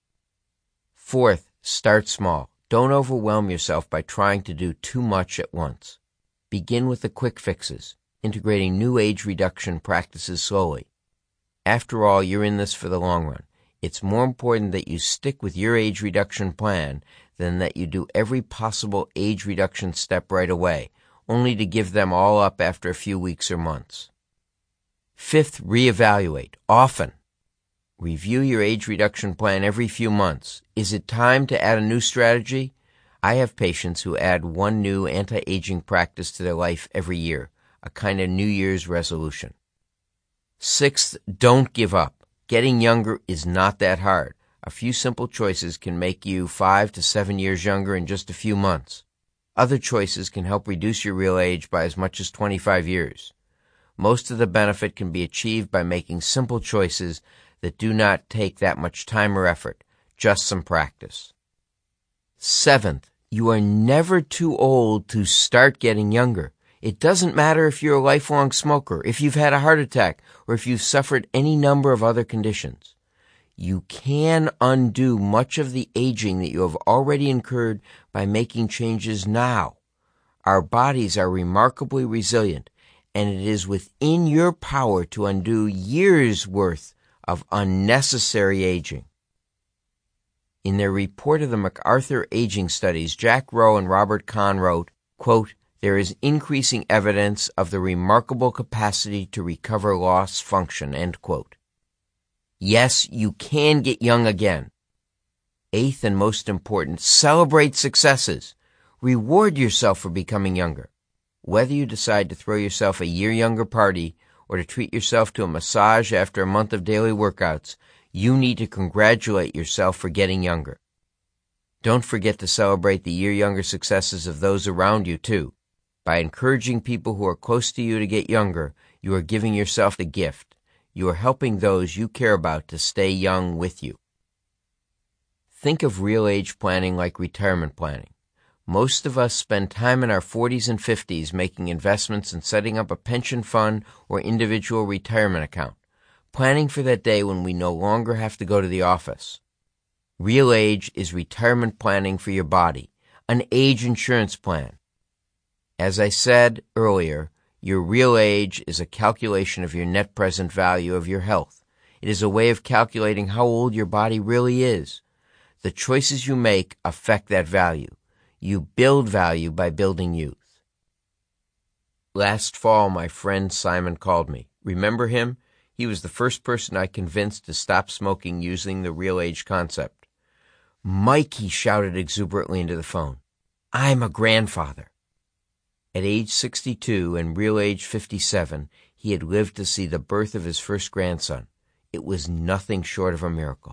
Fourth, start small. Don't overwhelm yourself by trying to do too much at once. Begin with the quick fixes, integrating new age reduction practices slowly. After all, you're in this for the long run. It's more important that you stick with your age reduction plan than that you do every possible age reduction step right away, only to give them all up after a few weeks or months. Fifth, reevaluate often. Review your age reduction plan every few months. Is it time to add a new strategy? I have patients who add one new anti-aging practice to their life every year, a kind of New Year's resolution. Sixth, don't give up. Getting younger is not that hard. A few simple choices can make you five to seven years younger in just a few months. Other choices can help reduce your real age by as much as twenty-five years. Most of the benefit can be achieved by making simple choices that do not take that much time or effort, just some practice. Seventh, you are never too old to start getting younger. It doesn't matter if you're a lifelong smoker, if you've had a heart attack, or if you've suffered any number of other conditions. You can undo much of the aging that you have already incurred by making changes now. Our bodies are remarkably resilient, and it is within your power to undo years' worth of unnecessary aging. In their report of the MacArthur Aging Studies, Jack Rowe and Robert Kahn wrote, quote, "There is increasing evidence of the remarkable capacity to recover lost function," end quote. Yes, you can get young again. Eighth and most important, celebrate successes. Reward yourself for becoming younger. Whether you decide to throw yourself a year younger party or to treat yourself to a massage after a month of daily workouts, you need to congratulate yourself for getting younger. Don't forget to celebrate the year younger successes of those around you, too. By encouraging people who are close to you to get younger, you are giving yourself a gift. You are helping those you care about to stay young with you. Think of real age planning like retirement planning. Most of us spend time in our forties and fifties making investments and setting up a pension fund or individual retirement account, planning for that day when we no longer have to go to the office. Real age is retirement planning for your body, an age insurance plan. As I said earlier, your real age is a calculation of your net present value of your health. It is a way of calculating how old your body really is. The choices you make affect that value. You build value by building youth. Last fall, my friend Simon called me. Remember him? He was the first person I convinced to stop smoking using the real age concept. "Mike," he shouted exuberantly into the phone, "I'm a grandfather." At age sixty-two and real age fifty-seven, he had lived to see the birth of his first grandson. It was nothing short of a miracle.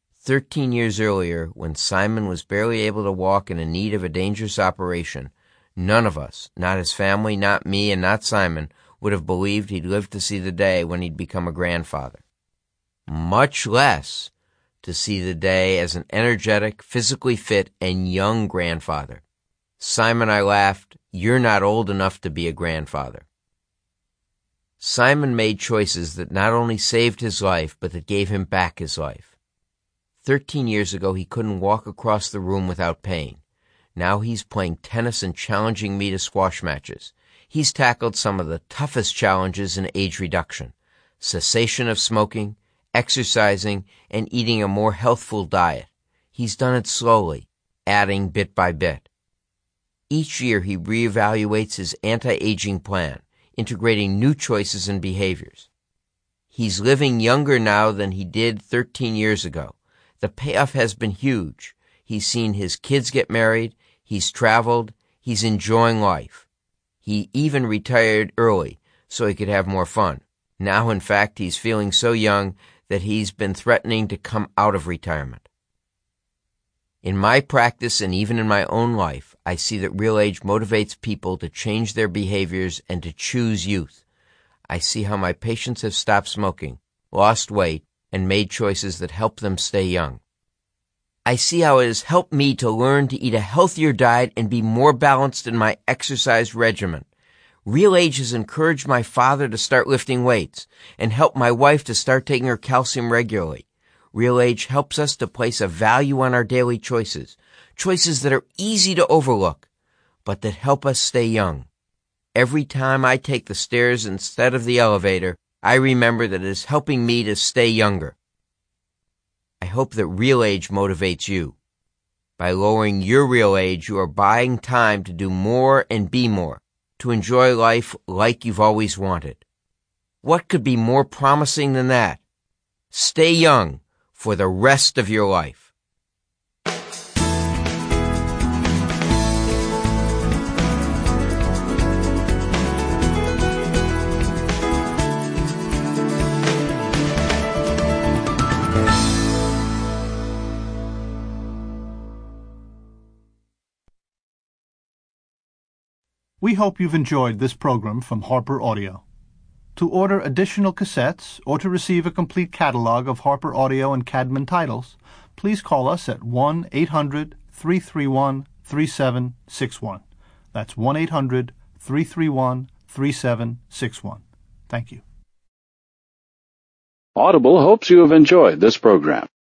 Thirteen years earlier, when Simon was barely able to walk and in need of a dangerous operation, None of us, not his family, not me, and not Simon, would have believed he'd live to see the day when he'd become a grandfather. Much less to see the day as an energetic, physically fit, and young grandfather. Simon, I laughed, you're not old enough to be a grandfather. Simon made choices that not only saved his life, but that gave him back his life. Thirteen years ago, he couldn't walk across the room without pain. Now he's playing tennis and challenging me to squash matches. He's tackled some of the toughest challenges in age reduction: cessation of smoking, exercising, and eating a more healthful diet. He's done it slowly, adding bit by bit. Each year he reevaluates his anti-aging plan, integrating new choices and behaviors. He's living younger now than he did thirteen years ago. The payoff has been huge. He's seen his kids get married, he's traveled, he's enjoying life. He even retired early so he could have more fun. Now, in fact, he's feeling so young that he's been threatening to come out of retirement. In my practice and even in my own life, I see that real age motivates people to change their behaviors and to choose youth. I see how my patients have stopped smoking, lost weight, and made choices that help them stay young. I see how it has helped me to learn to eat a healthier diet and be more balanced in my exercise regimen. Real Age has encouraged my father to start lifting weights and helped my wife to start taking her calcium regularly. Real Age helps us to place a value on our daily choices, choices that are easy to overlook, but that help us stay young. Every time I take the stairs instead of the elevator, I remember that it is helping me to stay younger. I hope that Real Age motivates you. By lowering your real age, you are buying time to do more and be more, to enjoy life like you've always wanted. What could be more promising than that? Stay young for the rest of your life. We hope you've enjoyed this program from Harper Audio. To order additional cassettes or to receive a complete catalog of Harper Audio and Cadman titles, please call us at one eight hundred, three three one, three seven six one. That's one eight hundred, three three one, three seven six one. Thank you. Audible hopes you have enjoyed this program.